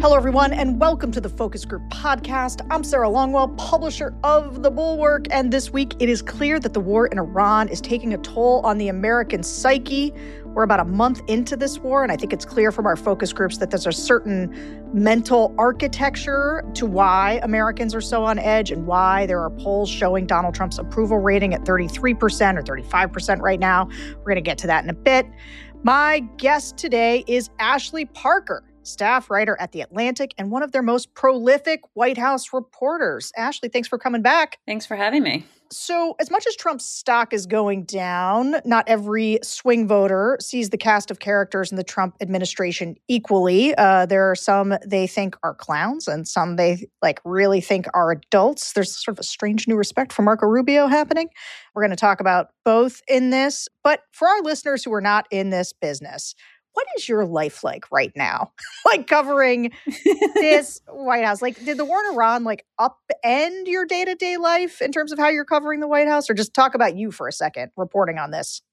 Hello, everyone, and welcome to the Focus Group podcast. I'm Sarah Longwell, publisher of The Bulwark, and this week it is clear that the war in Iran is taking a toll on the American psyche. We're about a month into this war, and I think it's clear from our focus groups that there's a certain mental architecture to why Americans are so on edge and why there are polls showing Donald Trump's approval rating at 33% or 35% right now. We're going to get to that in a bit. My guest today is Ashley Parker, staff writer at The Atlantic and one of their most prolific White House reporters. Ashley, thanks for coming back. Thanks for having me. So as much as Trump's stock is going down, not every swing voter sees the cast of characters in the Trump administration equally. There are some they think are clowns and some they really think are adults. There's sort of a strange new respect for Marco Rubio happening. We're going to talk about both in this. But for our listeners who are not in this business, what is your life like right now? Covering this White House? Did the war in Iran, upend your day-to-day life in terms of how you're covering the White House? Or just talk about you for a second, reporting on this?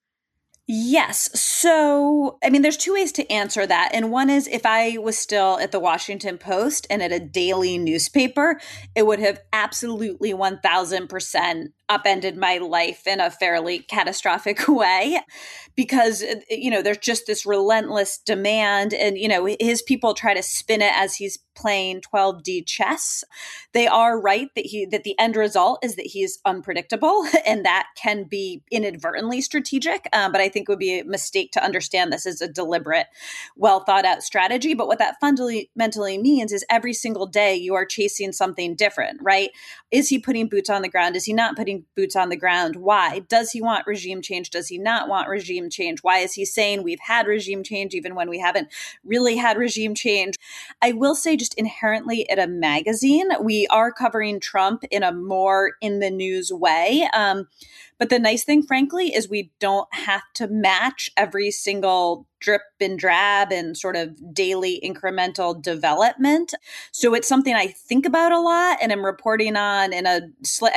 Yes. So, there's two ways to answer that. And one is if I was still at the Washington Post and at a daily newspaper, it would have absolutely 1000% upended my life in a fairly catastrophic way because, there's just this relentless demand and, his people try to spin it as he's playing 12D chess. They are right that the end result is that he's unpredictable and that can be inadvertently strategic. But I think it would be a mistake to understand this as a deliberate, well thought out strategy. But what that fundamentally means is every single day you are chasing something different, right? Is he putting boots on the ground? Is he not putting boots on the ground? Why? Does he want regime change? Does he not want regime change? Why is he saying we've had regime change even when we haven't really had regime change? I will say just inherently at a magazine, we are covering Trump in a more in the news way. But the nice thing, frankly, is we don't have to match every single drip and drab and sort of daily incremental development. So it's something I think about a lot and I'm reporting on in a,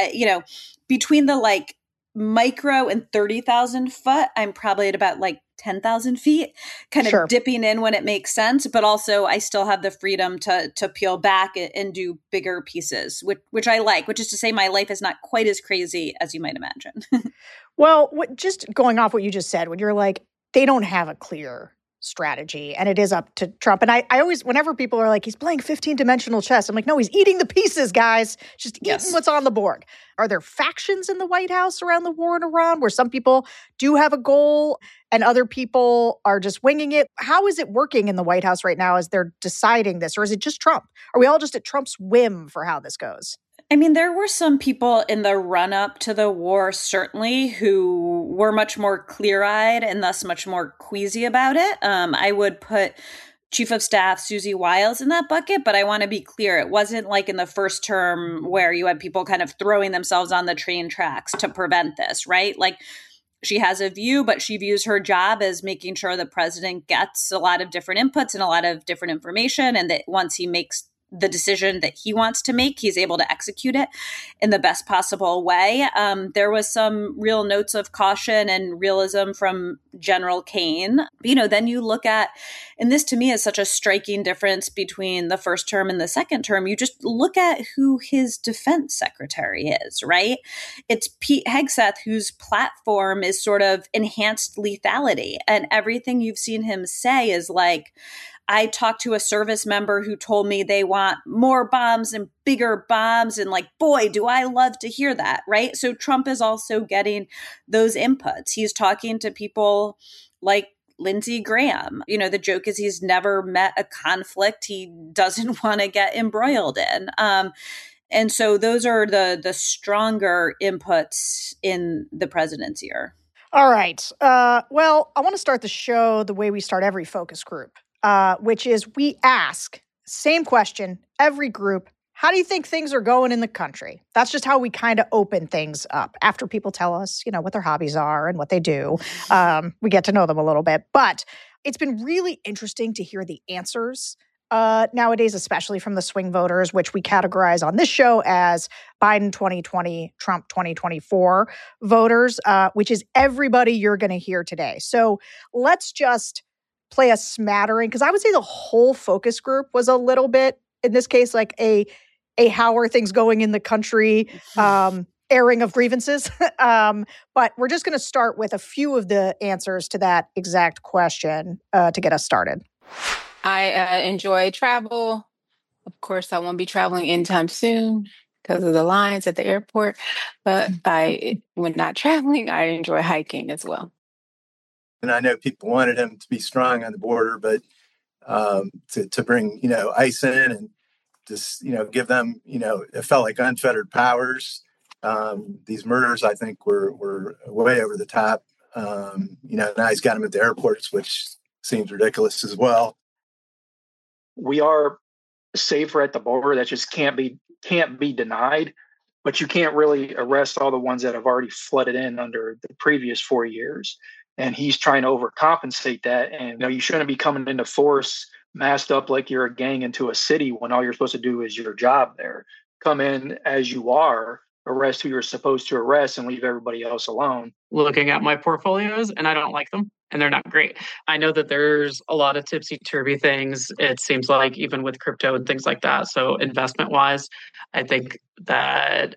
between the micro and 30,000 foot, I'm probably at about 10,000 feet, kind of dipping in when it makes sense. But also I still have the freedom to peel back and do bigger pieces, which I like, which is to say my life is not quite as crazy as you might imagine. Well, just going off what you just said, when you're they don't have a clear strategy and it is up to Trump. And I always, whenever people are he's playing 15-dimensional chess, I'm no, he's eating the pieces, guys. Just eating what's on the board. Are there factions in the White House around the war in Iran where some people do have a goal and other people are just winging it? How is it working in the White House right now as they're deciding this? Or is it just Trump? Are we all just at Trump's whim for how this goes? There were some people in the run-up to the war, certainly, who were much more clear-eyed and thus much more queasy about it. I would put Chief of Staff Susie Wiles in that bucket, but I want to be clear. It wasn't like in the first term where you had people kind of throwing themselves on the train tracks to prevent this, right? She has a view, but she views her job as making sure the president gets a lot of different inputs and a lot of different information, and that once he makes the decision that he wants to make, he's able to execute it in the best possible way. There was some real notes of caution and realism from General Kane. Then you look at, and this to me is such a striking difference between the first term and the second term. You just look at who his defense secretary is, right? It's Pete Hegseth, whose platform is sort of enhanced lethality. And everything you've seen him say is I talked to a service member who told me they want more bombs and bigger bombs. And boy, do I love to hear that, right? So Trump is also getting those inputs. He's talking to people like Lindsey Graham. The joke is he's never met a conflict he doesn't want to get embroiled in. And so those are the stronger inputs in the president's ear. All right. Well, I want to start the show the way we start every focus group. Which is we ask, same question, every group, how do you think things are going in the country? That's just how we kind of open things up. After people tell us, what their hobbies are and what they do, we get to know them a little bit. But it's been really interesting to hear the answers nowadays, especially from the swing voters, which we categorize on this show as Biden 2020, Trump 2024 voters, which is everybody you're going to hear today. So let's just play a smattering, because I would say the whole focus group was a little bit, in this case, like a how are things going in the country, airing of grievances. But we're just going to start with a few of the answers to that exact question to get us started. I enjoy travel. Of course, I won't be traveling anytime soon because of the lines at the airport. But when not traveling, I enjoy hiking as well. And I know people wanted him to be strong on the border, but to bring, ICE in and just, give them, it felt like unfettered powers. These murders, I think, were way over the top. Now he's got him at the airports, which seems ridiculous as well. We are safer at the border. That just can't be denied. But you can't really arrest all the ones that have already flooded in under the previous 4 years. And he's trying to overcompensate that. And you shouldn't be coming into force masked up like you're a gang into a city when all you're supposed to do is your job there. Come in as you are, arrest who you're supposed to arrest, and leave everybody else alone. Looking at my portfolios, and I don't like them, and they're not great. I know that there's a lot of tipsy-turvy things, it seems like, even with crypto and things like that. So investment-wise, I think that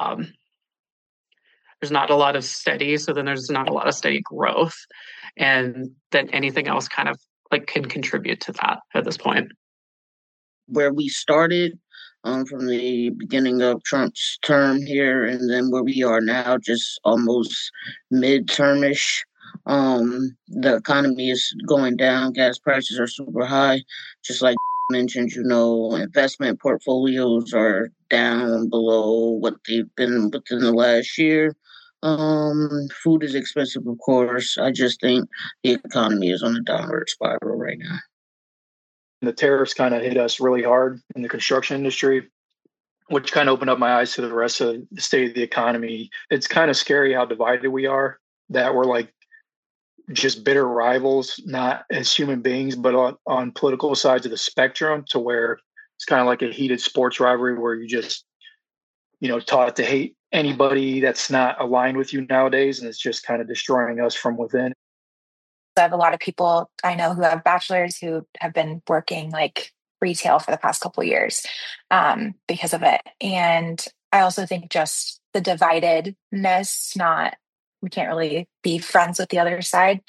there's not a lot of steady, so then there's not a lot of steady growth. And then anything else kind of can contribute to that at this point. Where we started from the beginning of Trump's term here, and then where we are now, just almost midtermish. The economy is going down. Gas prices are super high. Just like mentioned, investment portfolios are down below what they've been within the last year. Food is expensive, of course. I just think the economy is on a downward spiral right now. The tariffs kind of hit us really hard in the construction industry, which kind of opened up my eyes to the rest of the state of the economy. It's kind of scary how divided we are, that we're like just bitter rivals, not as human beings, but on political sides of the spectrum, to where it's kind of like a heated sports rivalry where you just, taught to hate anybody that's not aligned with you nowadays. And it's just kind of destroying us from within. I have a lot of people I know who have bachelors who have been working like retail for the past couple of years because of it. And I also think just the dividedness, we can't really be friends with the other side.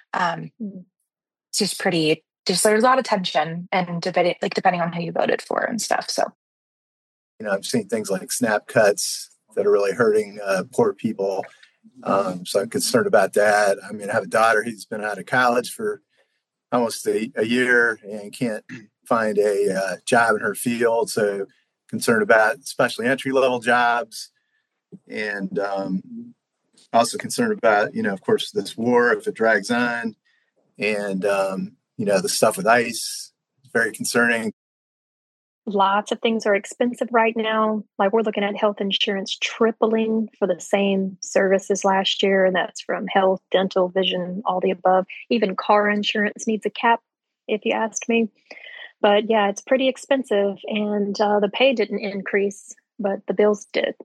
It's just there's a lot of tension and debate, depending on who you voted for and stuff. So, I've seen things like SNAP cuts that are really hurting poor people. So I'm concerned about that. I have a daughter who's been out of college for almost a year and can't find a job in her field. So concerned about especially entry-level jobs, and also concerned about, of course, this war, if it drags on, and, the stuff with ICE is very concerning. Lots of things are expensive right now. Like, we're looking at health insurance tripling for the same services last year. And that's from health, dental, vision, all the above. Even car insurance needs a cap, if you asked me. But yeah, it's pretty expensive. And the pay didn't increase, but the bills did.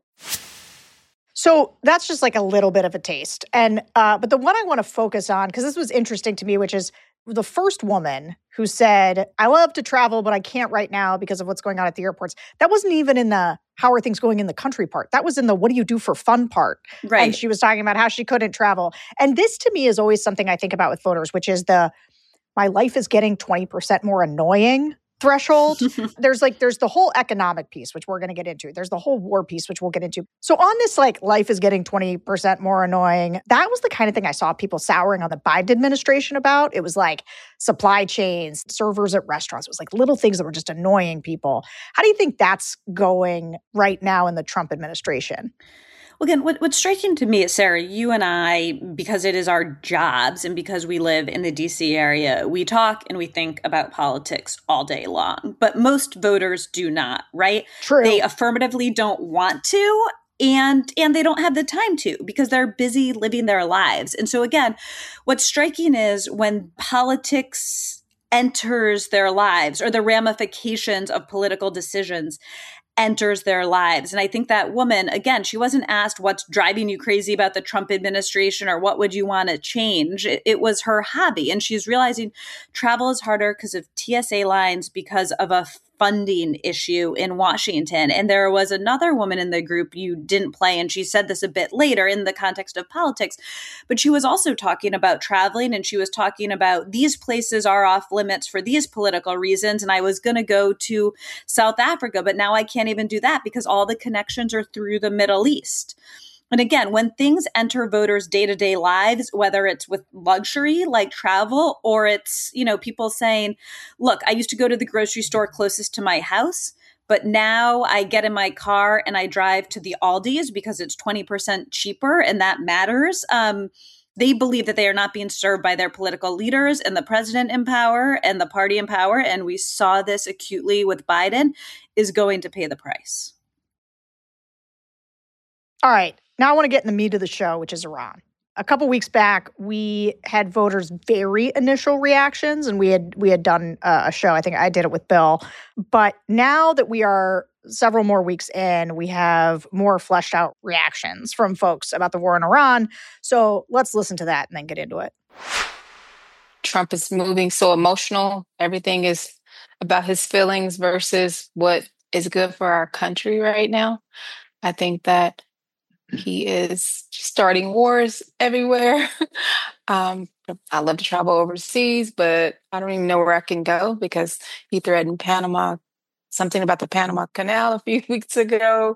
So that's just like a little bit of a taste. And but the one I want to focus on, because this was interesting to me, which is the first woman who said, I love to travel, but I can't right now because of what's going on at the airports. That wasn't even in the how are things going in the country part. That was in the what do you do for fun part. Right. And she was talking about how she couldn't travel. And this to me is always something I think about with voters, which is my life is getting 20% more annoying threshold. There's the whole economic piece, which we're going to get into. There's the whole war piece, which we'll get into. So on this, life is getting 20% more annoying, that was the kind of thing I saw people souring on the Biden administration about. It was like supply chains, servers at restaurants. It was like little things that were just annoying people. How do you think that's going right now in the Trump administration? Well, again, what's striking to me is, Sarah, you and I, because it is our jobs and because we live in the DC area, we talk and we think about politics all day long. But most voters do not, right? True. They affirmatively don't want to, and they don't have the time to because they're busy living their lives. And so, again, what's striking is when politics enters their lives or the ramifications of political decisions enters their lives. And I think that woman, again, she wasn't asked what's driving you crazy about the Trump administration or what would you want to change. It was her hobby. And she's realizing travel is harder because of TSA lines, because of a funding issue in Washington. And there was another woman in the group you didn't play, and she said this a bit later in the context of politics, but she was also talking about traveling, and she was talking about these places are off limits for these political reasons. And I was going to go to South Africa, but now I can't even do that because all the connections are through the Middle East. And again, when things enter voters' day-to-day lives, whether it's with luxury like travel, or it's, people saying, look, I used to go to the grocery store closest to my house, but now I get in my car and I drive to the Aldi's because it's 20% cheaper, and that matters. They believe that they are not being served by their political leaders and the president in power and the party in power, and we saw this acutely with Biden, is going to pay the price. All right. Now I want to get in the meat of the show, which is Iran. A couple weeks back, we had voters' very initial reactions, and we had done a show. I think I did it with Bill. But now that we are several more weeks in, we have more fleshed out reactions from folks about the war in Iran. So let's listen to that and then get into it. Trump is moving so emotional. Everything is about his feelings versus what is good for our country right now. I think that he is starting wars everywhere. I love to travel overseas, but I don't even know where I can go because he threatened Panama, something about the Panama Canal a few weeks ago.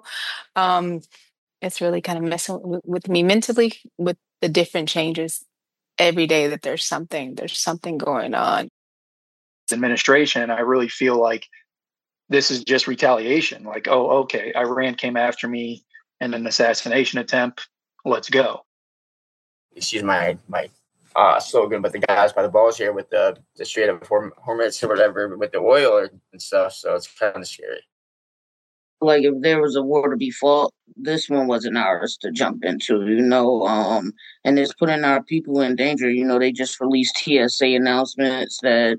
It's really kind of messing with me mentally with the different changes every day that there's something going on. Administration, I really feel like this is just retaliation. Like, oh, okay, Iran came after me in an assassination attempt. Let's go. Excuse my slogan, but the guys by the balls here with the Strait of Hormuz or whatever with the oil and stuff. So it's kind of scary. Like if there was a war to be fought, this one wasn't ours to jump into, and it's putting our people in danger. They just released TSA announcements that,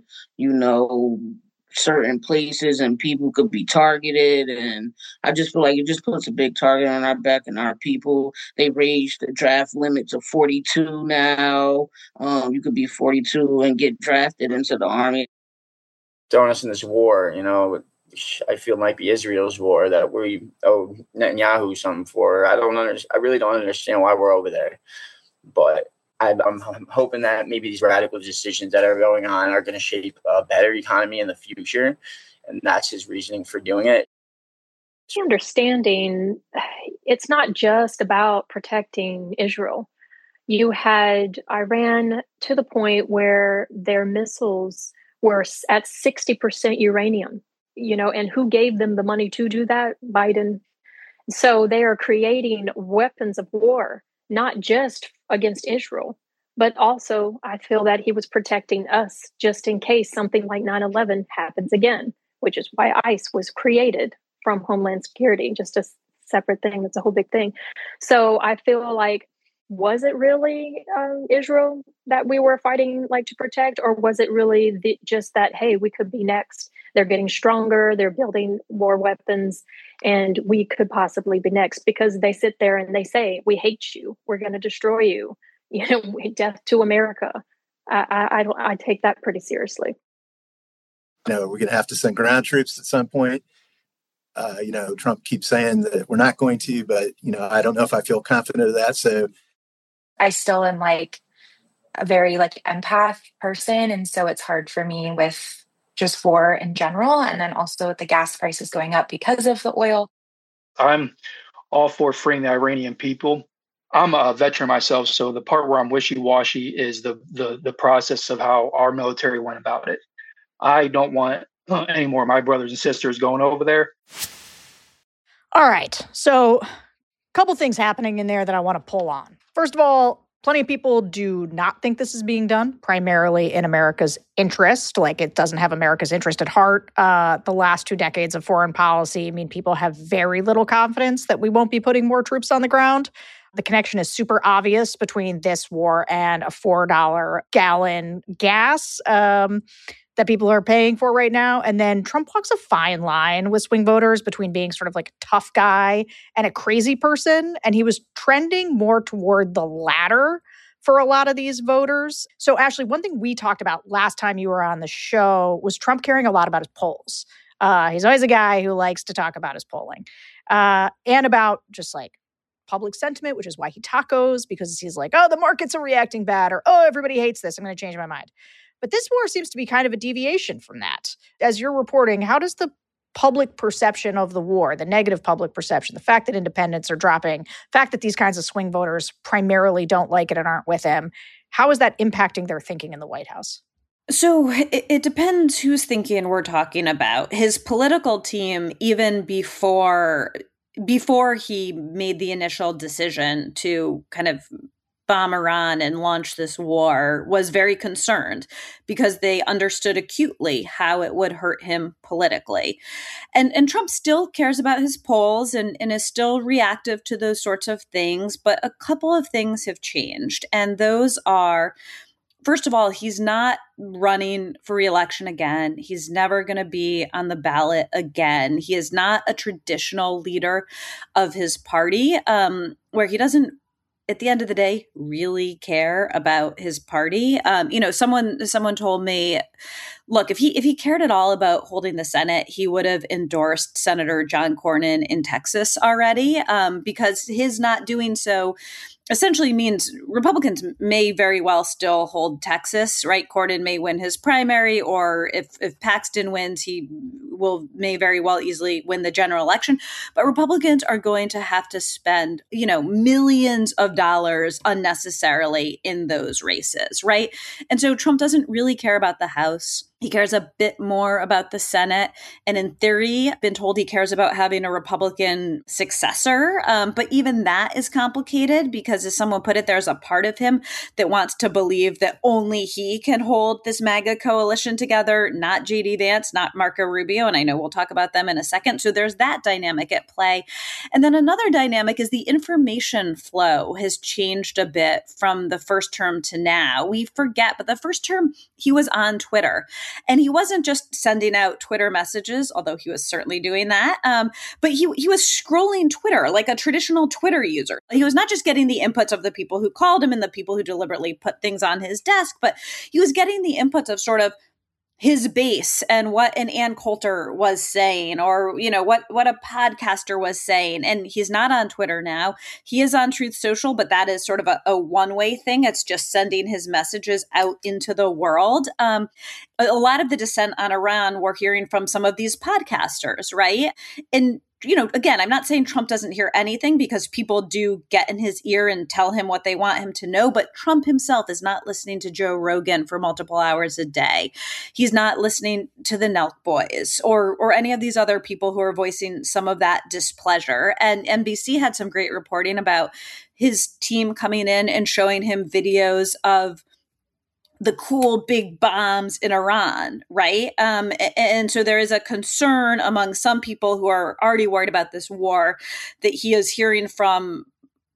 certain places and people could be targeted, and I just feel like it just puts a big target on our back and our people. They raised the draft limit to 42 now. You could be 42 and get drafted into the army. Throwing us in this war, I feel might be Israel's war that we owe Netanyahu something for. I really don't understand why we're over there, but I'm hoping that maybe these radical decisions that are going on are going to shape a better economy in the future. And that's his reasoning for doing it. Understanding it's not just about protecting Israel. You had Iran to the point where their missiles were at 60% uranium, and who gave them the money to do that? Biden. So they are creating weapons of war, not just against Israel, but also I feel that he was protecting us just in case something like 9/11 happens again, which is why ICE was created from Homeland Security, just a separate thing. That's a whole big thing. So I feel like, was it really Israel that we were fighting to protect, or was it really just that, hey, we could be next? They're getting stronger, they're building more weapons, and we could possibly be next because they sit there and they say, we hate you, we're going to destroy you, death to America. I take that pretty seriously. We're going to have to send ground troops at some point. Trump keeps saying that we're not going to, but, I don't know if I feel confident of that. So I still am a very empath person. And so it's hard for me with just war in general. And then also with the gas prices going up because of the oil. I'm all for freeing the Iranian people. I'm a veteran myself. So the part where I'm wishy-washy is the process of how our military went about it. I don't want any more of my brothers and sisters going over there. All right. So a couple things happening in there that I want to pull on. First of all, plenty of people do not think this is being done primarily in America's interest. It doesn't have America's interest at heart. The last 2 decades of foreign policy, people have very little confidence that we won't be putting more troops on the ground. The connection is super obvious between this war and a $4 gallon gas. that people are paying for right now. And then Trump walks a fine line with swing voters between being sort of like a tough guy and a crazy person. And he was trending more toward the latter for a lot of these voters. So Ashley, one thing we talked about last time you were on the show was Trump caring a lot about his polls. He's always a guy who likes to talk about his polling and about just like public sentiment, which is why he tacos, because he's like, oh, the markets are reacting bad, or oh, everybody hates this. I'm going to change my mind. But this war seems to be kind of a deviation from that. As you're reporting, how does the public perception of the war, the negative public perception, the fact that independents are dropping, the fact that these kinds of swing voters primarily don't like it and aren't with him, how is that impacting their thinking in the White House? So it depends whose thinking we're talking about. His political team, even before he made the initial decision to kind of bomb Iran and launch this war, was very concerned because they understood acutely how it would hurt him politically. And Trump still cares about his polls and is still reactive to those sorts of things. But a couple of things have changed. And those are, first of all, he's not running for re-election again. He's never going to be on the ballot again. He is not a traditional leader of his party, where he doesn't, at the end of the day, really care about his party. Someone told me, look, if he cared at all about holding the Senate, he would have endorsed Senator John Cornyn in Texas already, because his not doing so essentially means Republicans may very well still hold Texas, right? Cornyn may win his primary, or if Paxton wins, he may very well easily win the general election. But Republicans are going to have to spend, millions of dollars unnecessarily in those races, right? And so Trump doesn't really care about the House. He cares a bit more about the Senate. And in theory, been told he cares about having a Republican successor. But even that is complicated because, as someone put it, there's a part of him that wants to believe that only he can hold this MAGA coalition together, not J.D. Vance, not Marco Rubio. And I know we'll talk about them in a second. So there's that dynamic at play. And then another dynamic is the information flow has changed a bit from the first term to now. We forget, but the first term, he was on Twitter. And he wasn't just sending out Twitter messages, although he was certainly doing that, but he was scrolling Twitter like a traditional Twitter user. He was not just getting the inputs of the people who called him and the people who deliberately put things on his desk, but he was getting the inputs of sort of his base and what an Ann Coulter was saying, or, what a podcaster was saying. And he's not on Twitter now. He is on Truth Social, but that is sort of a one-way thing. It's just sending his messages out into the world. A lot of the dissent on Iran we're hearing from some of these podcasters, right? And again, I'm not saying Trump doesn't hear anything, because people do get in his ear and tell him what they want him to know. But Trump himself is not listening to Joe Rogan for multiple hours a day. He's not listening to the Nelk Boys or any of these other people who are voicing some of that displeasure. And NBC had some great reporting about his team coming in and showing him videos of the cool big bombs in Iran, right? And so there is a concern among some people who are already worried about this war that he is hearing from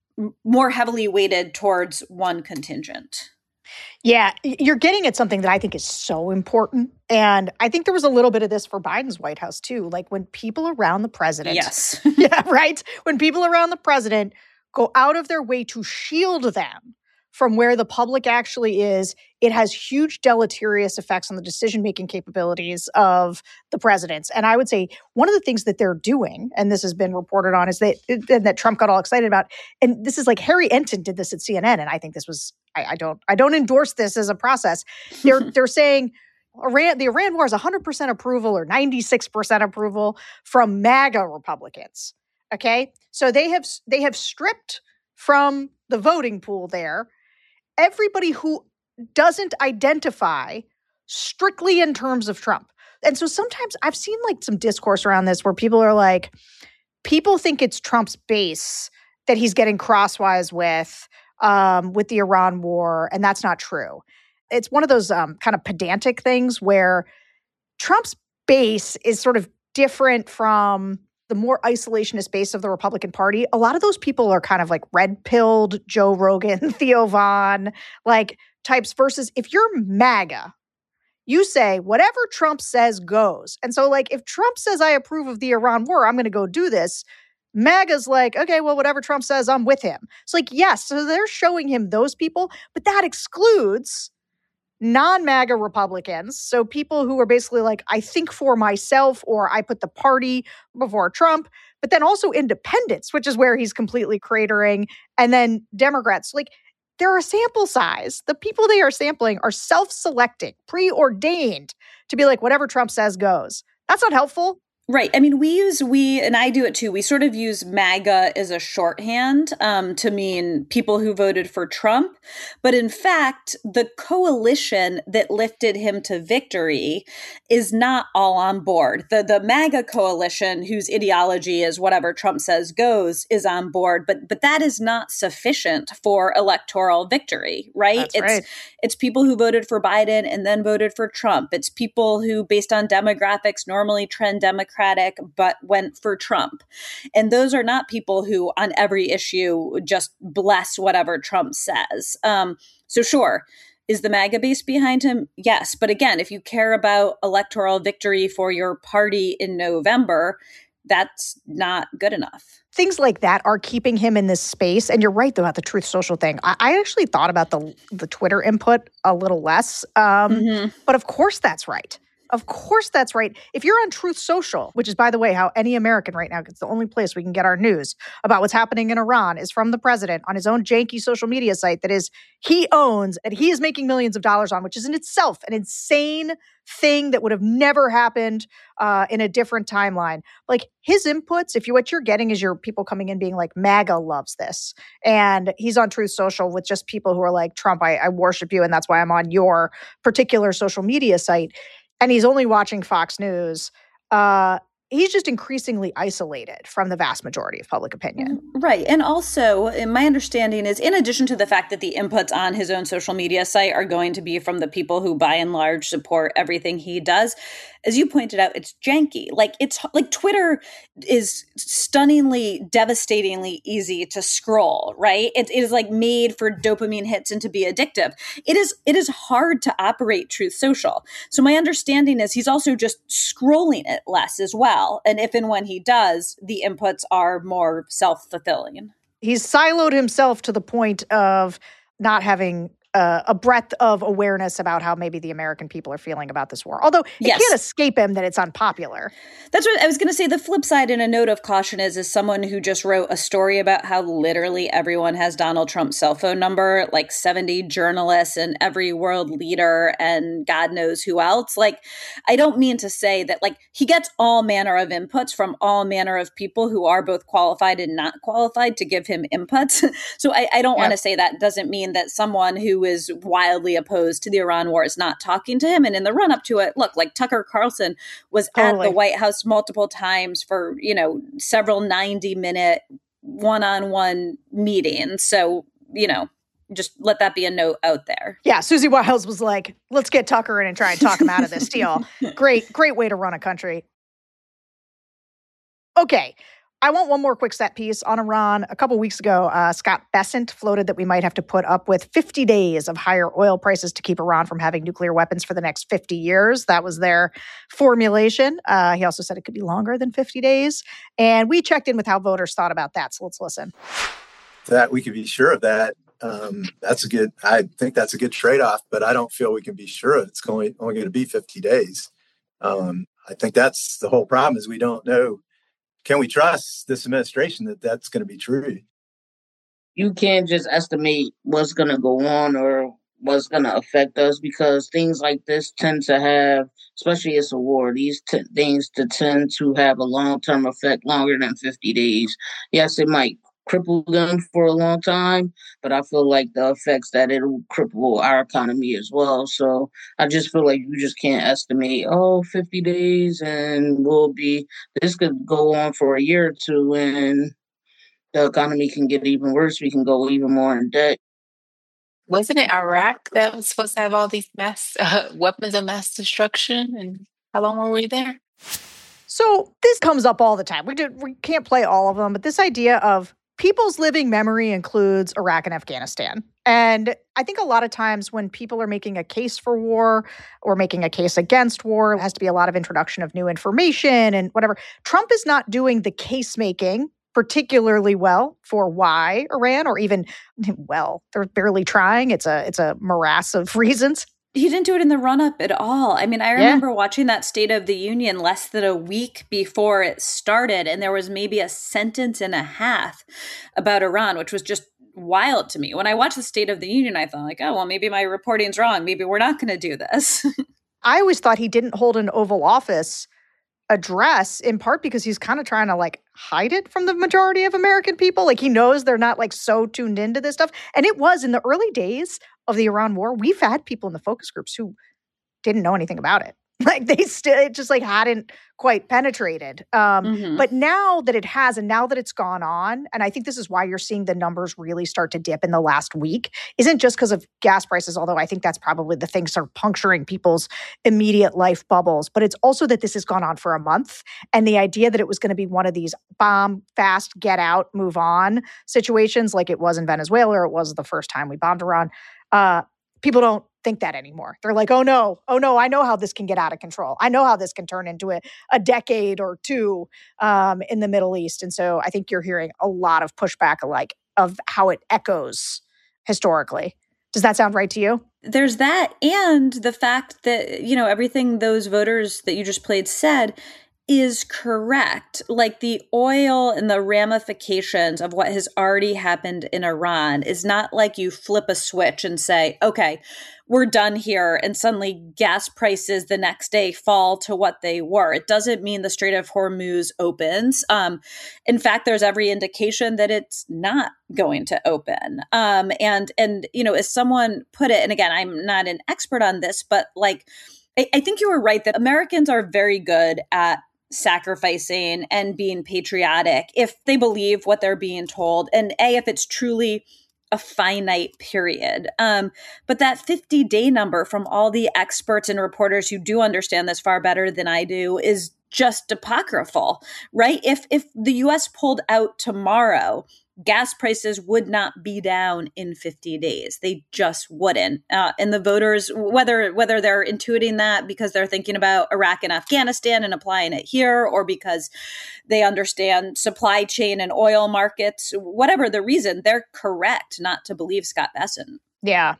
more heavily weighted towards one contingent. Yeah, you're getting at something that I think is so important. And I think there was a little bit of this for Biden's White House too. Like when people around the president. Yes. Yeah, right. When people around the president go out of their way to shield them from where the public actually is, it has huge deleterious effects on the decision-making capabilities of the presidents. And I would say one of the things that they're doing, and this has been reported on, is that Trump got all excited about, and this is like Harry Enton did this at CNN, and I think this was, I don't endorse this as a process. They're saying the Iran war is 100% approval or 96% approval from MAGA Republicans. Okay, so they have stripped from the voting pool there everybody who doesn't identify strictly in terms of Trump. And so sometimes I've seen like some discourse around this where people are like, people think it's Trump's base that he's getting crosswise with the Iran war, and that's not true. It's one of those kind of pedantic things where Trump's base is sort of different from the more isolationist base of the Republican Party. A lot of those people are kind of like red-pilled Joe Rogan, Theo Vaughn, like types, versus if you're MAGA, you say whatever Trump says goes. And so like if Trump says I approve of the Iran war, I'm going to go do this. MAGA's like, okay, well, whatever Trump says, I'm with him. It's like, yes, so they're showing him those people, but that excludes non-MAGA Republicans. So people who are basically like, I think for myself, or I put the party before Trump, but then also independents, which is where he's completely cratering. And then Democrats, like they're a sample size. The people they are sampling are self-selecting, preordained to be like, whatever Trump says goes. That's not helpful. Right. I mean, and I do it too. We sort of use MAGA as a shorthand to mean people who voted for Trump. But in fact, the coalition that lifted him to victory is not all on board. The MAGA coalition, whose ideology is whatever Trump says goes, is on board. But that is not sufficient for electoral victory, right? That's right. It's people who voted for Biden and then voted for Trump. It's people who, based on demographics, normally trend Democratic, but went for Trump. And those are not people who on every issue just bless whatever Trump says. So sure, is the MAGA base behind him? Yes. But again, if you care about electoral victory for your party in November, that's not good enough. Things like that are keeping him in this space. And you're right, though, about the Truth Social thing. I actually thought about the Twitter input a little less. But of course that's right. Of course that's right. If you're on Truth Social, which is, by the way, how any American right now, it's the only place we can get our news about what's happening in Iran, is from the president on his own janky social media site that is he owns and he is making millions of dollars on, which is in itself an insane thing that would have never happened in a different timeline. Like his inputs, what you're getting is your people coming in being like, MAGA loves this. And he's on Truth Social with just people who are like, Trump, I worship you. And that's why I'm on your particular social media site. And he's only watching Fox News. He's just increasingly isolated from the vast majority of public opinion. Right. And also, my understanding is, in addition to the fact that the inputs on his own social media site are going to be from the people who, by and large, support everything he does, as you pointed out, it's janky. Like Twitter is stunningly, devastatingly easy to scroll, right? It is like made for dopamine hits and to be addictive. It is hard to operate Truth Social. So my understanding is he's also just scrolling it less as well. And if and when he does, the inputs are more self-fulfilling. He's siloed himself to the point of not having a breadth of awareness about how maybe the American people are feeling about this war. Although it can't escape him that it's unpopular. That's what I was going to say. The flip side, and a note of caution, is someone who just wrote a story about how literally everyone has Donald Trump's cell phone number, like 70 journalists and every world leader and God knows who else. Like, I don't mean to say that like he gets all manner of inputs from all manner of people who are both qualified and not qualified to give him inputs. So I don't want to say that doesn't mean that someone who is wildly opposed to the Iran war is not talking to him. And in the run up to it, look, like Tucker Carlson was at the White House multiple times for, several 90-minute one-on-one meetings. So, just let that be a note out there. Yeah, Susie Wiles was like, let's get Tucker in and try and talk him out of this deal. Great way to run a country. Okay. I want one more quick set piece on Iran. A couple weeks ago, Scott Bessent floated that we might have to put up with 50 days of higher oil prices to keep Iran from having nuclear weapons for the next 50 years. That was their formulation. He also said it could be longer than 50 days. And we checked in with how voters thought about that. So let's listen. That we can be sure of that. I think that's a good trade-off, but I don't feel we can be sure it's only going to be 50 days. I think that's the whole problem is we don't know. Can we trust this administration that that's going to be true? You can't just estimate what's going to go on or what's going to affect us because things like this tend to have, especially it's a war, these things tend to have a long-term effect longer than 50 days. Yes, it might cripple them for a long time, but I feel like the effects that it'll cripple our economy as well. So I just feel like you just can't estimate, 50 days and this could go on for a year or two and the economy can get even worse. We can go even more in debt. Wasn't it Iraq that was supposed to have all these weapons of mass destruction? And how long were we there? So this comes up all the time. We can't play all of them, but this idea of people's living memory includes Iraq and Afghanistan. And I think a lot of times when people are making a case for war or making a case against war, it has to be a lot of introduction of new information and whatever. Trump is not doing the case making particularly well for why Iran, or even, well, they're barely trying. It's a morass of reasons. He didn't do it in the run-up at all. I mean, I remember watching that State of the Union less than a week before it started, and there was maybe a sentence and a half about Iran, which was just wild to me. When I watched the State of the Union, I thought, like, oh, well, maybe my reporting's wrong. Maybe we're not going to do this. I always thought he didn't hold an Oval Office address, in part because he's kind of trying to like hide it from the majority of American people. Like he knows they're not like so tuned into this stuff. And it was in the early days of the Iran war, we've had people in the focus groups who didn't know anything about it. Like they still, it just like hadn't quite penetrated. But now that it has, and now that it's gone on, and I think this is why you're seeing the numbers really start to dip in the last week, isn't just because of gas prices, although I think that's probably the thing sort of puncturing people's immediate life bubbles, but it's also that this has gone on for a month. And the idea that it was going to be one of these bomb, fast, get out, move on situations like it was in Venezuela, or it was the first time we bombed Iran, people don't think that anymore. They're like, oh no, I know how this can get out of control. I know how this can turn into a decade or two in the Middle East. And so I think you're hearing a lot of pushback of how it echoes historically. Does that sound right to you? There's that, and the fact that, you know, everything those voters that you just played said is correct. Like the oil and the ramifications of what has already happened in Iran is not like you flip a switch and say, okay, we're done here, and suddenly gas prices the next day fall to what they were. It doesn't mean the Strait of Hormuz opens. In fact, there's every indication that it's not going to open. And you know, as someone put it, and again, I'm not an expert on this, but like, I think you were right that Americans are very good at sacrificing and being patriotic if they believe what they're being told, and if it's truly a finite period. But that 50-day number from all the experts and reporters who do understand this far better than I do is just apocryphal, right? If the US pulled out tomorrow, gas prices would not be down in 50 days. They just wouldn't. And the voters, whether they're intuiting that because they're thinking about Iraq and Afghanistan and applying it here, or because they understand supply chain and oil markets, whatever the reason, they're correct not to believe Scott Bessent. Yeah.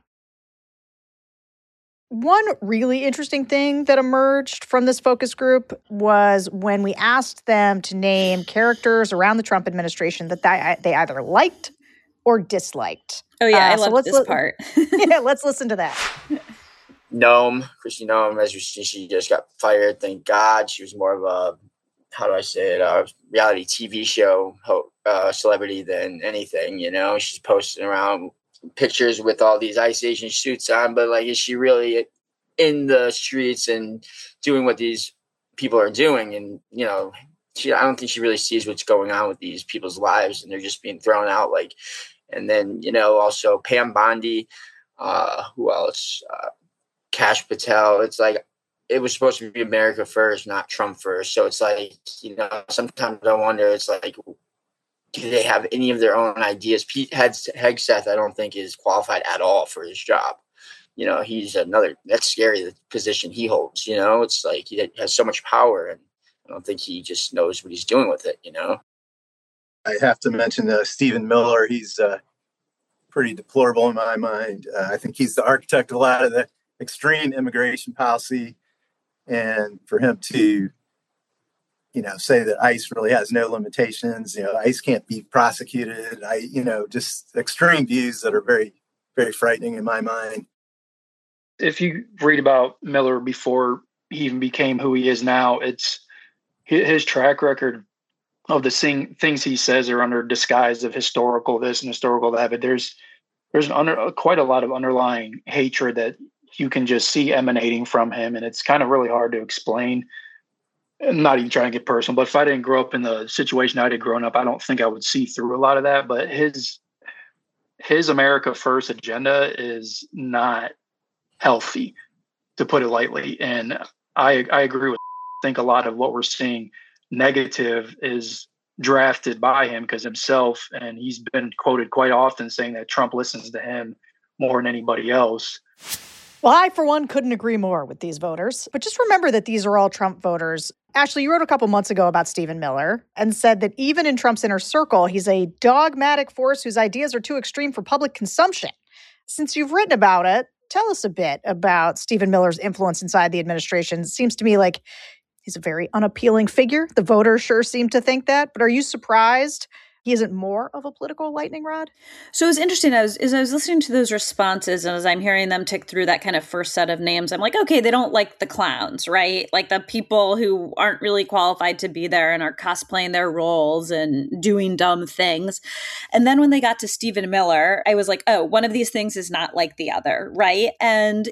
One really interesting thing that emerged from this focus group was when we asked them to name characters around the Trump administration that they either liked or disliked. Oh, yeah, I love this part. Yeah, let's listen to that. Kristi Noem, as you see, she just got fired. Thank God. She was more of a, how do I say it, a reality TV show celebrity than anything, you know? She's posting around pictures with all these Ice Asian suits on, but like, is she really in the streets and doing what these people are doing? And, you know, I don't think she really sees what's going on with these people's lives, and they're just being thrown out. Like, and then, you know, also Pam Bondi, who else? Kash Patel. It's like, it was supposed to be America first, not Trump first. So it's like, you know, sometimes I wonder, it's like, do they have any of their own ideas? Pete Hegseth, I don't think is qualified at all for his job. You know, he's that's scary, the position he holds, you know, it's like he has so much power, and I don't think he just knows what he's doing with it, you know. I have to mention Stephen Miller. He's pretty deplorable in my mind. I think he's the architect of a lot of the extreme immigration policy, and for him to, you know, say that ICE really has no limitations, you know, ICE can't be prosecuted. Just extreme views that are very, very frightening in my mind. If you read about Miller before he even became who he is now, it's his track record of the things he says are under disguise of historical this and historical that. But there's quite a lot of underlying hatred that you can just see emanating from him, and it's kind of really hard to explain. I'm not even trying to get personal, but if I didn't grow up in the situation I did growing up, I don't think I would see through a lot of that. But his America First agenda is not healthy, to put it lightly. And I agree with, I think a lot of what we're seeing negative is drafted by him because himself, and he's been quoted quite often saying that Trump listens to him more than anybody else. Well, I, for one, couldn't agree more with these voters. But just remember that these are all Trump voters. Ashley, you wrote a couple months ago about Stephen Miller and said that even in Trump's inner circle, he's a dogmatic force whose ideas are too extreme for public consumption. Since you've written about it, tell us a bit about Stephen Miller's influence inside the administration. It seems to me like he's a very unappealing figure. The voters sure seem to think that. But are you surprised he isn't more of a political lightning rod? So it was interesting. As I was listening to those responses and as I'm hearing them tick through that kind of first set of names, I'm like, okay, they don't like the clowns, right? Like the people who aren't really qualified to be there and are cosplaying their roles and doing dumb things. And then when they got to Stephen Miller, I was like, oh, one of these things is not like the other, right? And,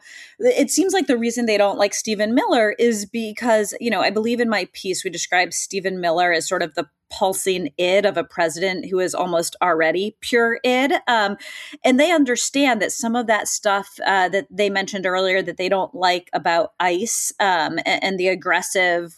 it seems like the reason they don't like Stephen Miller is because, I believe in my piece, we described Stephen Miller as sort of the pulsing id of a president who is almost already pure id. And they understand that some of that stuff that they mentioned earlier that they don't like about ICE and the aggressive,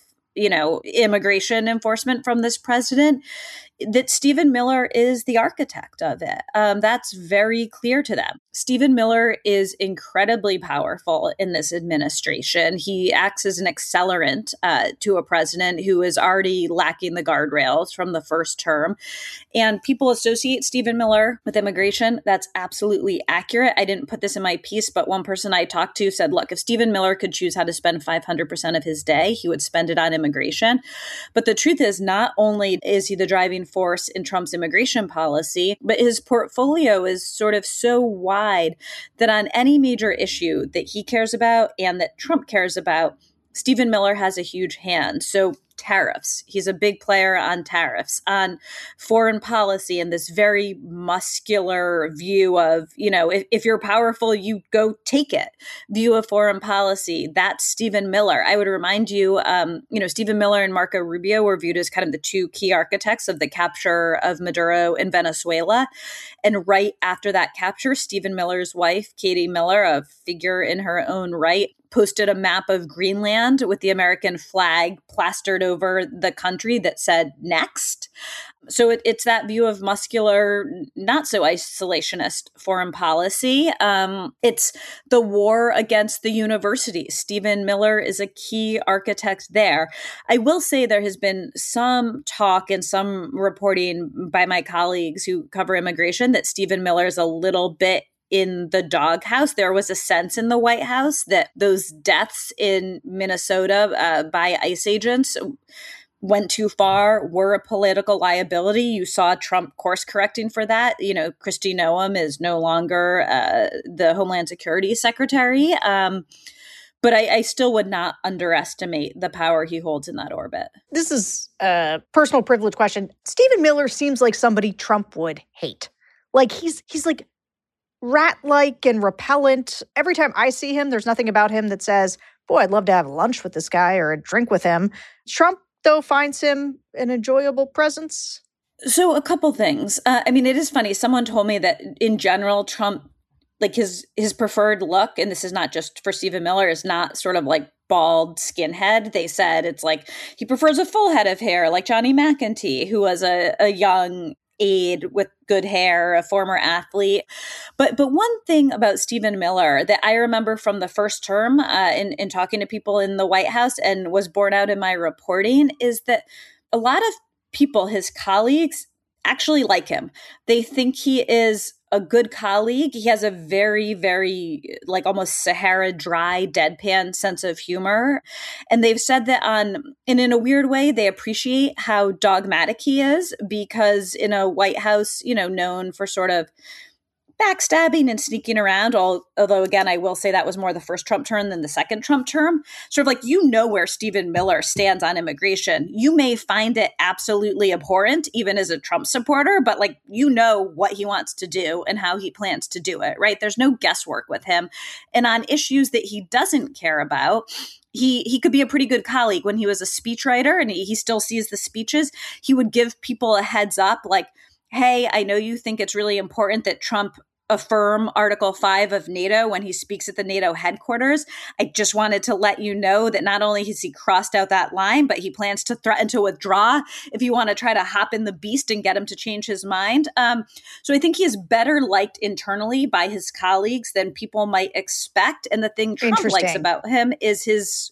immigration enforcement from this president, that Stephen Miller is the architect of it. That's very clear to them. Stephen Miller is incredibly powerful in this administration. He acts as an accelerant to a president who is already lacking the guardrails from the first term. And people associate Stephen Miller with immigration. That's absolutely accurate. I didn't put this in my piece, but one person I talked to said, look, if Stephen Miller could choose how to spend 500% of his day, he would spend it on immigration. But the truth is, not only is he the driving force in Trump's immigration policy, but his portfolio is sort of so wide that on any major issue that he cares about and that Trump cares about, Stephen Miller has a huge hand. So tariffs, he's a big player on tariffs, on foreign policy, and this very muscular view of, if you're powerful, you go take it view of foreign policy. That's Stephen Miller. I would remind you, Stephen Miller and Marco Rubio were viewed as kind of the two key architects of the capture of Maduro in Venezuela. And right after that capture, Stephen Miller's wife, Katie Miller, a figure in her own right, posted a map of Greenland with the American flag plastered over the country that said next. So it's that view of muscular, not so isolationist foreign policy. It's the war against the universities. Stephen Miller is a key architect there. I will say there has been some talk and some reporting by my colleagues who cover immigration that Stephen Miller is a little bit in the doghouse. There was a sense in the White House that those deaths in Minnesota by ICE agents went too far, were a political liability. You saw Trump course correcting for that. Kristi Noem is no longer the Homeland Security Secretary. But I still would not underestimate the power he holds in that orbit. This is a personal privilege question. Stephen Miller seems like somebody Trump would hate. Like he's like rat-like and repellent. Every time I see him, there's nothing about him that says, boy, I'd love to have lunch with this guy or a drink with him. Trump, though, finds him an enjoyable presence. So a couple things. It is funny. Someone told me that in general, Trump, like his preferred look, and this is not just for Stephen Miller, is not sort of like bald skinhead. They said it's like he prefers a full head of hair, like Johnny McEntee, who was a young aide with good hair, a former athlete. But one thing about Stephen Miller that I remember from the first term in talking to people in the White House and was borne out in my reporting is that a lot of people, his colleagues, actually like him. They think he is a good colleague. He has a very, very like almost Sahara dry, deadpan sense of humor. And they've said that in a weird way, they appreciate how dogmatic he is because in a White House, known for sort of backstabbing and sneaking around, although again, I will say that was more the first Trump term than the second Trump term. Sort of like, where Stephen Miller stands on immigration. You may find it absolutely abhorrent, even as a Trump supporter, but what he wants to do and how he plans to do it, right? There's no guesswork with him. And on issues that he doesn't care about, he could be a pretty good colleague. When he was a speechwriter and he still sees the speeches, he would give people a heads up like, hey, I know you think it's really important that Trump affirm Article 5 of NATO when he speaks at the NATO headquarters. I just wanted to let you know that not only has he crossed out that line, but he plans to threaten to withdraw if you want to try to hop in the beast and get him to change his mind. So I think he is better liked internally by his colleagues than people might expect. And the thing Trump likes about him is his,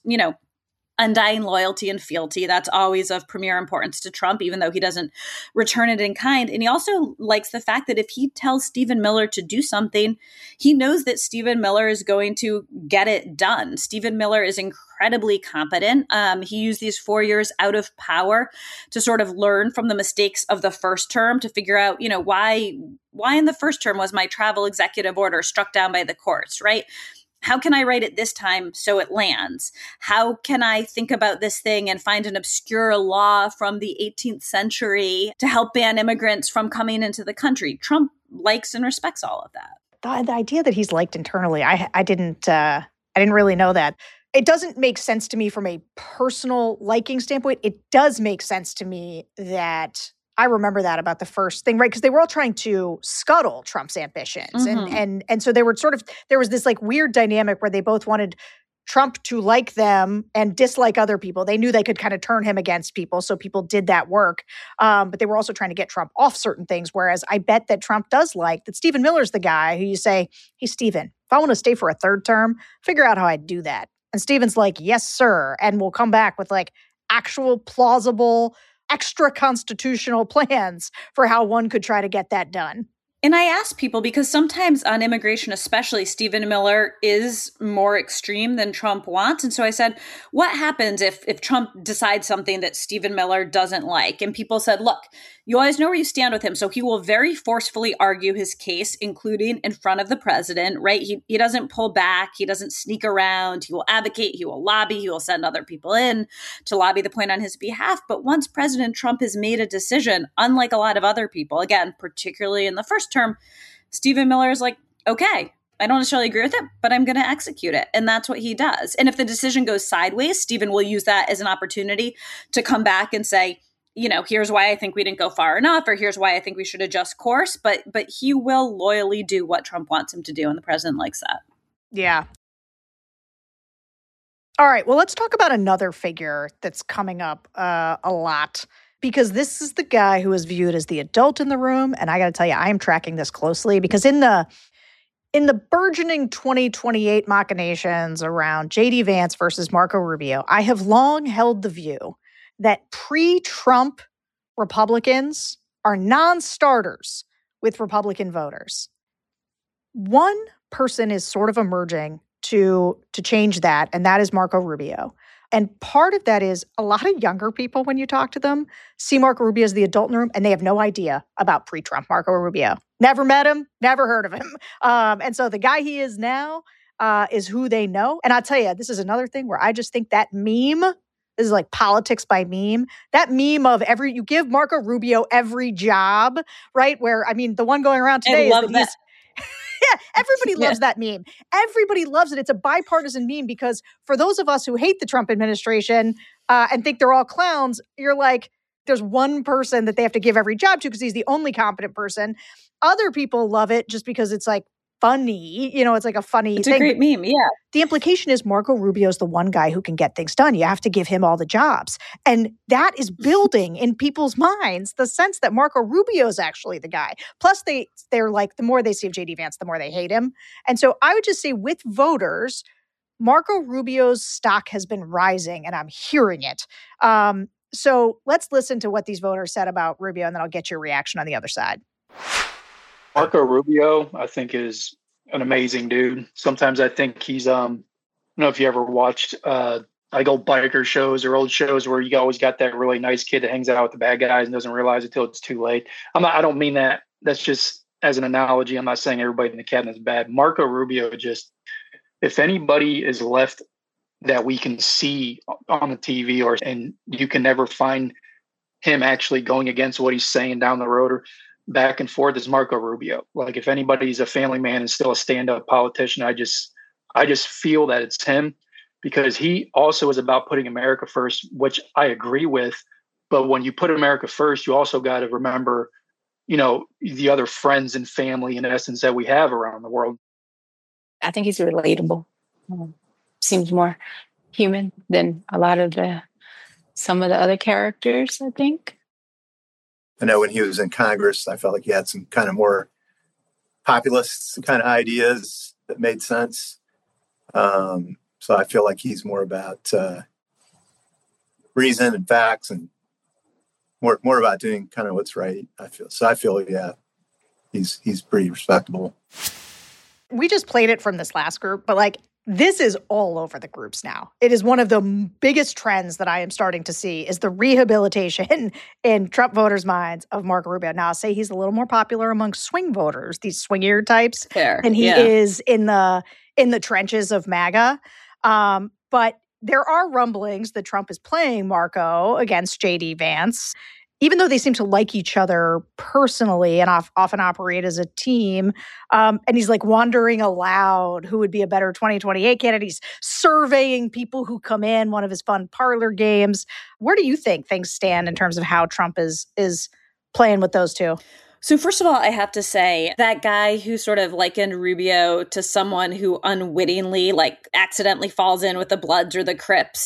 undying loyalty and fealty. That's always of premier importance to Trump, even though he doesn't return it in kind. And he also likes the fact that if he tells Stephen Miller to do something, he knows that Stephen Miller is going to get it done. Stephen Miller is incredibly competent. He used these 4 years out of power to sort of learn from the mistakes of the first term to figure out, why in the first term was my travel executive order struck down by the courts, right? How can I write it this time so it lands? How can I think about this thing and find an obscure law from the 18th century to help ban immigrants from coming into the country? Trump likes and respects all of that. The idea that he's liked internally, I didn't really know that. It doesn't make sense to me from a personal liking standpoint. It does make sense to me that I remember that about the first thing, right? Because they were all trying to scuttle Trump's ambitions. Mm-hmm. And so they were there was this like weird dynamic where they both wanted Trump to like them and dislike other people. They knew they could kind of turn him against people. So people did that work. But they were also trying to get Trump off certain things. Whereas I bet that Trump does like that Stephen Miller's the guy who you say, hey, Stephen, if I want to stay for a third term, figure out how I do that. And Stephen's like, yes, sir. And we'll come back with like actual plausible extra constitutional plans for how one could try to get that done. And I ask people because sometimes on immigration, especially, Stephen Miller is more extreme than Trump wants. And so I said, what happens if Trump decides something that Stephen Miller doesn't like? And people said, look, you always know where you stand with him. So he will very forcefully argue his case, including in front of the president, right? He doesn't pull back. He doesn't sneak around. He will advocate. He will lobby. He will send other people in to lobby the point on his behalf. But once President Trump has made a decision, unlike a lot of other people, again, particularly in the first term, Stephen Miller is like, okay, I don't necessarily agree with it, but I'm going to execute it. And that's what he does. And if the decision goes sideways, Stephen will use that as an opportunity to come back and say, here's why I think we didn't go far enough, or here's why I think we should adjust course. But he will loyally do what Trump wants him to do. And the president likes that. Yeah. All right. Well, let's talk about another figure that's coming up a lot, because this is the guy who is viewed as the adult in the room. And I got to tell you, I am tracking this closely because in the burgeoning 2028 machinations around J.D. Vance versus Marco Rubio, I have long held the view that pre-Trump Republicans are non-starters with Republican voters. One person is sort of emerging to change that, and that is Marco Rubio. And part of that is a lot of younger people, when you talk to them, see Marco Rubio as the adult in the room, and they have no idea about pre-Trump Marco Rubio. Never met him, never heard of him. And so the guy he is now is who they know. And I'll tell you, this is another thing where I just think that meme, this is like politics by meme, that meme of you give Marco Rubio every job, right? Where, I mean, the one going around today is that yeah, everybody loves that meme. Everybody loves it. It's a bipartisan meme because for those of us who hate the Trump administration and think they're all clowns, you're like, there's one person that they have to give every job to because he's the only competent person. Other people love it just because it's like funny. It's like a funny thing. It's a great meme, yeah. The implication is Marco Rubio is the one guy who can get things done. You have to give him all the jobs. And that is building in people's minds the sense that Marco Rubio is actually the guy. Plus, they're like, the more they see of J.D. Vance, the more they hate him. And so I would just say with voters, Marco Rubio's stock has been rising, and I'm hearing it. So let's listen to what these voters said about Rubio, and then I'll get your reaction on the other side. Marco Rubio, I think, is an amazing dude. Sometimes I think he's, I don't know if you ever watched like old biker shows or old shows where you always got that really nice kid that hangs out with the bad guys and doesn't realize it till it's too late. I don't mean that. That's just as an analogy. I'm not saying everybody in the cabinet is bad. Marco Rubio just, if anybody is left that we can see on the TV and you can never find him actually going against what he's saying down the road or back and forth, is Marco Rubio. Like if anybody's a family man and still a stand-up politician, I just feel that it's him, because he also is about putting America first, which I agree with. But when you put America first, you also got to remember the other friends and family, in essence, that we have around the world. I think he's relatable. Seems more human than a lot of some of the other characters, I think. I know when he was in Congress, I felt like he had some kind of more populist kind of ideas that made sense. So I feel like he's more about reason and facts and more about doing kind of what's right. I feel yeah, he's pretty respectable. We just played it from this last group, but like this is all over the groups now. It is one of the biggest trends that I am starting to see is the rehabilitation in Trump voters' minds of Marco Rubio. Now, I'll say he's a little more popular among swing voters, these swingier types, than he is in the trenches of MAGA. But there are rumblings that Trump is playing Marco against J.D. Vance, even though they seem to like each other personally and often operate as a team. And he's like wondering aloud who would be a better 2028 candidate. He's surveying people who come in, one of his fun parlor games. Where do you think things stand in terms of how Trump is playing with those two? So first of all, I have to say that guy who sort of likened Rubio to someone who unwittingly, like accidentally falls in with the Bloods or the Crips,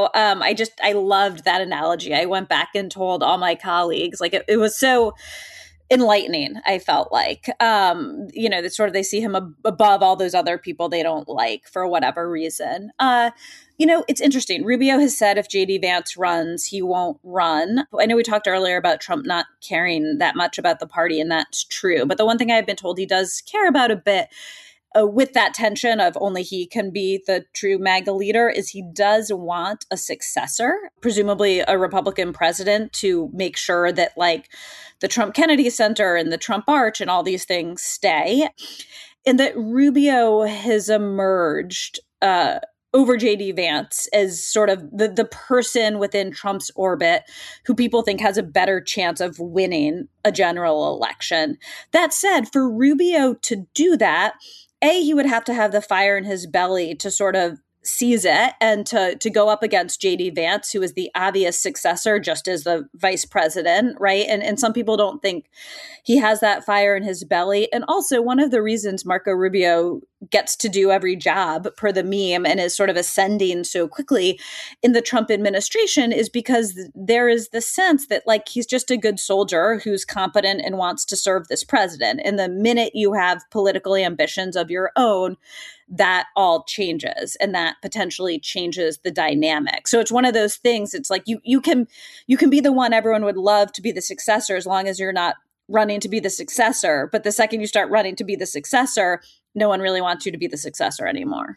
I loved that analogy. I went back and told all my colleagues, like it was so enlightening, I felt like, that sort of they see him above all those other people they don't like for whatever reason. It's interesting. Rubio has said if J.D. Vance runs, he won't run. I know we talked earlier about Trump not caring that much about the party, and that's true. But the one thing I've been told he does care about a bit with that tension of only he can be the true MAGA leader is he does want a successor, presumably a Republican president, to make sure that like the Trump Kennedy Center and the Trump Arch and all these things stay. And that Rubio has emerged over J.D. Vance as sort of the person within Trump's orbit who people think has a better chance of winning a general election. That said, for Rubio to do that, he would have to have the fire in his belly to sort of seize it and to go up against J.D. Vance, who is the obvious successor, just as the vice president, right? And some people don't think he has that fire in his belly. And also, one of the reasons Marco Rubio gets to do every job per the meme and is sort of ascending so quickly in the Trump administration is because there is the sense that like he's just a good soldier who's competent and wants to serve this president. And the minute you have political ambitions of your own, that all changes and that potentially changes the dynamic. So it's one of those things. It's like you can be the one everyone would love to be the successor as long as you're not running to be the successor. But the second you start running to be the successor, no one really wants you to be the successor anymore.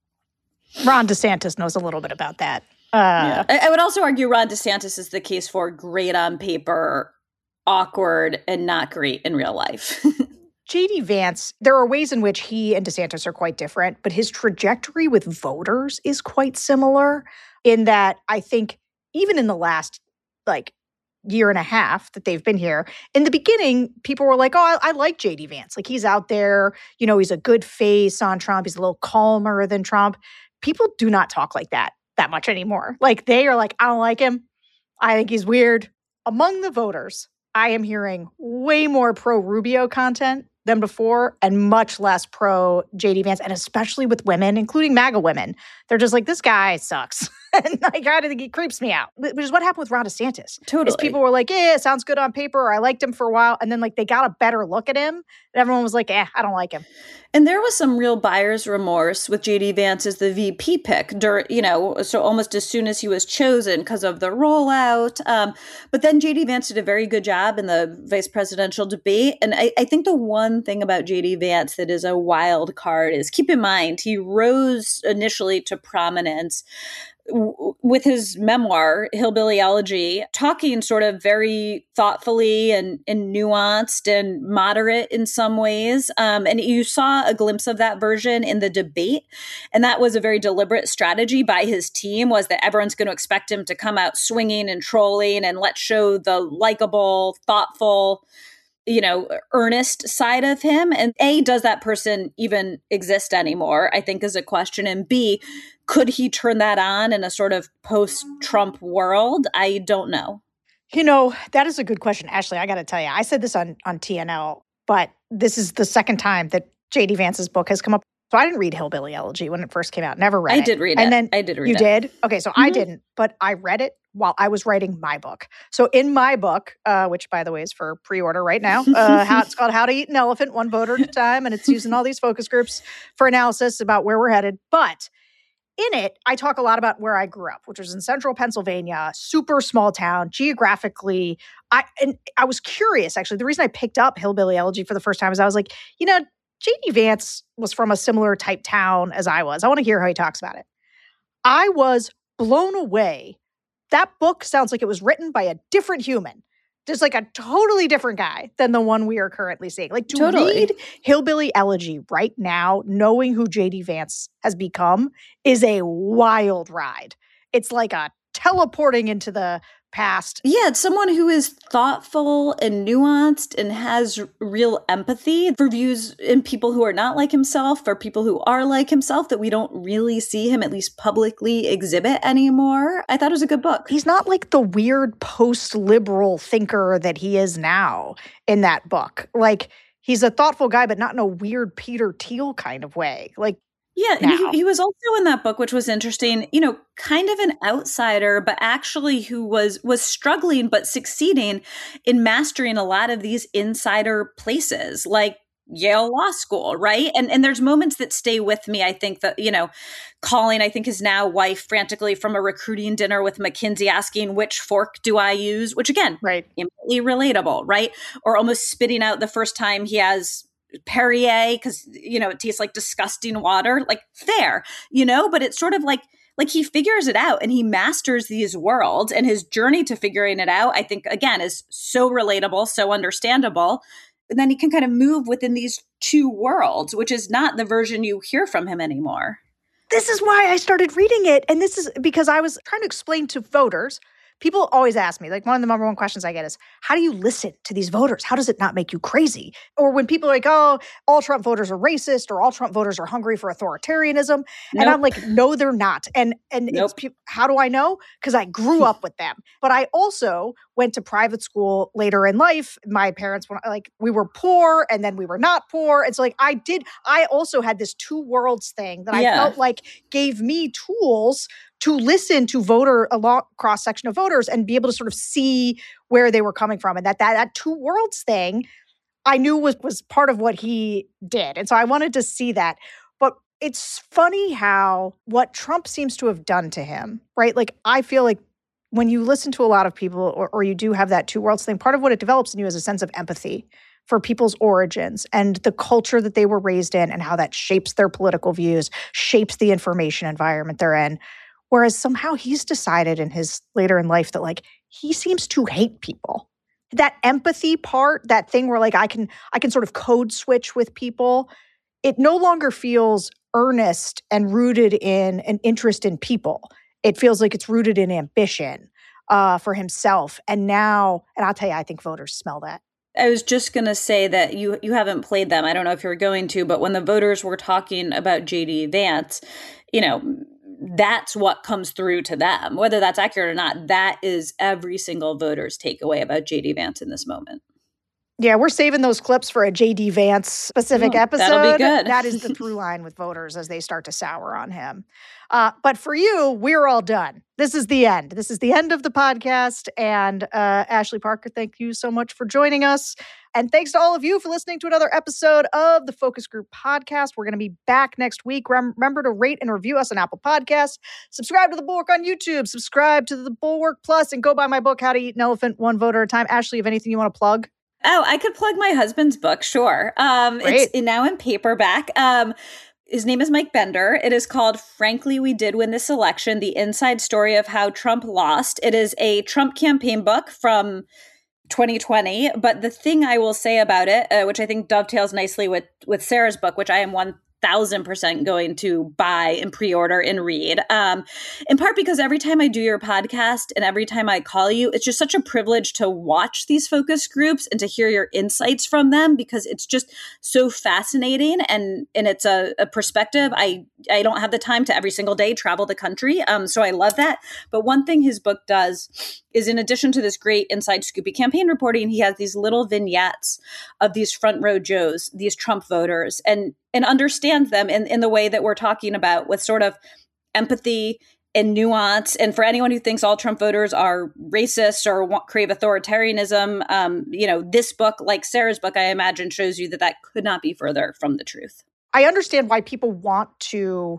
Ron DeSantis knows a little bit about that. I would also argue Ron DeSantis is the case for great on paper, awkward, and not great in real life. J.D. Vance, there are ways in which he and DeSantis are quite different, but his trajectory with voters is quite similar in that I think even in the last year and a half that they've been here, in the beginning, people were like, oh, I like J.D. Vance. Like he's out there, he's a good face on Trump. He's a little calmer than Trump. People do not talk like that much anymore. Like they are like, I don't like him. I think he's weird. Among the voters, I am hearing way more pro-Rubio content than before and much less pro-J.D. Vance, and especially with women, including MAGA women. They're just like, this guy sucks. And I gotta think he creeps me out, which is what happened with Ron DeSantis. Totally. Is people were like, yeah, it sounds good on paper, or I liked him for a while. And then they got a better look at him. And everyone was like, I don't like him. And there was some real buyer's remorse with J.D. Vance as the VP pick, so almost as soon as he was chosen because of the rollout. But then J.D. Vance did a very good job in the vice presidential debate. And I think the one thing about J.D. Vance that is a wild card is, keep in mind, he rose initially to prominence with his memoir, Hillbilly Elegy, talking sort of very thoughtfully and nuanced and moderate in some ways. And you saw a glimpse of that version in the debate. And that was a very deliberate strategy by his team, was that everyone's going to expect him to come out swinging and trolling, and let's show the likable, thoughtful, earnest side of him. And A, does that person even exist anymore, I think is a question. And B, could he turn that on in a sort of post-Trump world? I don't know. That is a good question. Ashley, I got to tell you, I said this on TNL, but this is the second time that J.D. Vance's book has come up. So I didn't read Hillbilly Elegy when it first came out. Never read it. I did read it. And then I did read it. You did? Okay, so I didn't, but I read it while I was writing my book. So in my book, which by the way is for pre-order right now, it's called How to Eat an Elephant, One Voter at a Time, and it's using all these focus groups for analysis about where we're headed. But in it, I talk a lot about where I grew up, which was in central Pennsylvania, super small town, geographically. I was curious, actually. The reason I picked up Hillbilly Elegy for the first time is I was like, J.D. Vance was from a similar type town as I was. I want to hear how he talks about it. I was blown away. That book sounds like it was written by a different human. Just like a totally different guy than the one we are currently seeing. Like to read Hillbilly Elegy right now, knowing who J.D. Vance has become is a wild ride. It's like a teleporting into the past. Yeah, it's someone who is thoughtful and nuanced and has real empathy for views in people who are not like himself or people who are like himself that we don't really see him at least publicly exhibit anymore. I thought it was a good book. He's not like the weird post-liberal thinker that he is now in that book. Like, he's a thoughtful guy, but not in a weird Peter Thiel kind of way. Like, yeah, and he was also in that book, which was interesting, kind of an outsider, but actually who was struggling but succeeding in mastering a lot of these insider places, like Yale Law School, right? And there's moments that stay with me. I think that, calling, I think his now wife frantically from a recruiting dinner with McKinsey asking, which fork do I use? Which again, right, immediately relatable, right? Or almost spitting out the first time he has Perrier because it tastes like disgusting water, like fair, but it's sort of like he figures it out and he masters these worlds, and his journey to figuring it out, I think, again, is so relatable, so understandable. And then he can kind of move within these two worlds, which is not the version you hear from him anymore. This is why I started reading it. And this is because I was trying to explain to voters. People always ask me, like, one of the number one questions I get is, how do you listen to these voters? How does it not make you crazy? Or when people are like, oh, all Trump voters are racist, or all Trump voters are hungry for authoritarianism. Nope. And I'm like, no, they're not. And nope. How do I know? Because I grew up with them. But I also went to private school later in life. My parents were like, we were poor and then we were not poor. And so like I also had this two worlds thing that I felt like gave me tools to listen to a cross section of voters and be able to sort of see where they were coming from. And that two worlds thing I knew was part of what he did. And so I wanted to see that. But it's funny how what Trump seems to have done to him, right? Like, I feel like when you listen to a lot of people or you do have that two worlds thing, part of what it develops in you is a sense of empathy for people's origins and the culture that they were raised in and how that shapes their political views, shapes the information environment they're in. Whereas somehow he's decided in his later in life that like he seems to hate people. That empathy part, that thing where like I can sort of code switch with people, it no longer feels earnest and rooted in an interest in people. It feels like it's rooted in ambition for himself. And now, and I'll tell you, I think voters smell that. I was just going to say that you haven't played them. I don't know if you're going to, but when the voters were talking about J.D. Vance, that's what comes through to them. Whether that's accurate or not, that is every single voter's takeaway about J.D. Vance in this moment. Yeah, we're saving those clips for a J.D. Vance specific episode. That'll be good. That is the through line with voters as they start to sour on him. But for you, we're all done. This is the end. This is the end of the podcast. And Ashley Parker, thank you so much for joining us. And thanks to all of you for listening to another episode of the Focus Group Podcast. We're going to be back next week. Remember to rate and review us on Apple Podcasts. Subscribe to The Bulwark on YouTube. Subscribe to The Bulwark Plus and go buy my book, How to Eat an Elephant, One Voter at a Time. Ashley, have anything you want to plug? Oh, I could plug my husband's book, sure. It's now in paperback. His name is Mike Bender. It is called Frankly, We Did Win This Election, The Inside Story of How Trump Lost. It is a Trump campaign book from 2020. But the thing I will say about it, which I think dovetails nicely with Sarah's book, which I am 1000% 1,000% going to buy and pre-order and read. In part because every time I do your podcast and every time I call you, it's just such a privilege to watch these focus groups and to hear your insights from them, because it's just so fascinating and it's a perspective. I don't have the time to every single day travel the country. So I love that. But one thing his book does is, in addition to this great inside scoopy campaign reporting, he has these little vignettes of these front row Joes, these Trump voters, and understands them in the way that we're talking about, with sort of empathy and nuance. And for anyone who thinks all Trump voters are racist or crave authoritarianism, this book, like Sarah's book, I imagine, shows you that could not be further from the truth. I understand why people want to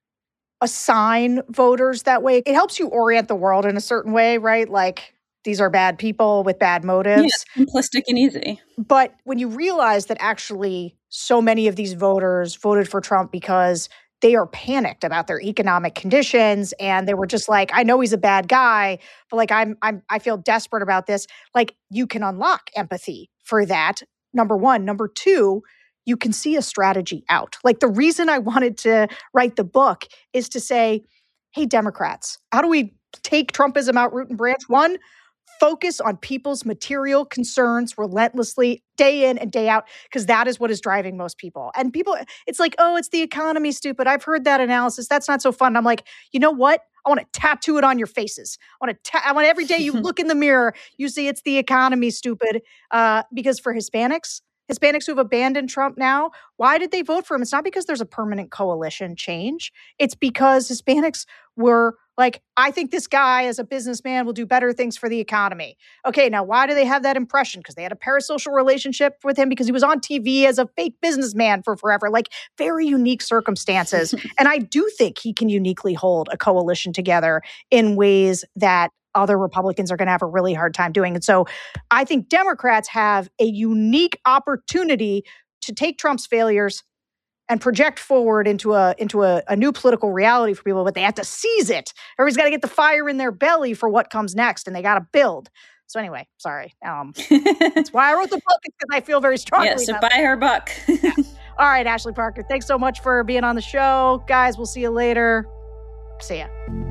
assign voters that way. It helps you orient the world in a certain way, right? Like, these are bad people with bad motives. Yeah, simplistic and easy. But when you realize that actually so many of these voters voted for Trump because they are panicked about their economic conditions, and they were just like, I know he's a bad guy, but like I feel desperate about this. Like, you can unlock empathy for that. Number one. Number two, you can see a strategy out. Like, the reason I wanted to write the book is to say, hey, Democrats, how do we take Trumpism out root and branch? One, focus on people's material concerns relentlessly, day in and day out, because that is what is driving most people. And people, it's like, oh, it's the economy, stupid. I've heard that analysis. That's not so fun. And I'm like, you know what? I want to tattoo it on your faces. I want every day you look in the mirror, you see it's the economy, stupid. Because for Hispanics who have abandoned Trump now, why did they vote for him? It's not because there's a permanent coalition change. It's because Hispanics were like, I think this guy as a businessman will do better things for the economy. Okay, now why do they have that impression? Because they had a parasocial relationship with him, because he was on TV as a fake businessman for forever. Like, very unique circumstances. And I do think he can uniquely hold a coalition together in ways that other Republicans are going to have a really hard time doing. And so I think Democrats have a unique opportunity to take Trump's failures and project forward into a new political reality for people, but they have to seize it. Everybody's got to get the fire in their belly for what comes next, and they got to build. So anyway, sorry. That's why I wrote the book, because I feel very strongly so about buy her book. Yeah. All right, Ashley Parker, thanks so much for being on the show. Guys, we'll see you later. See ya.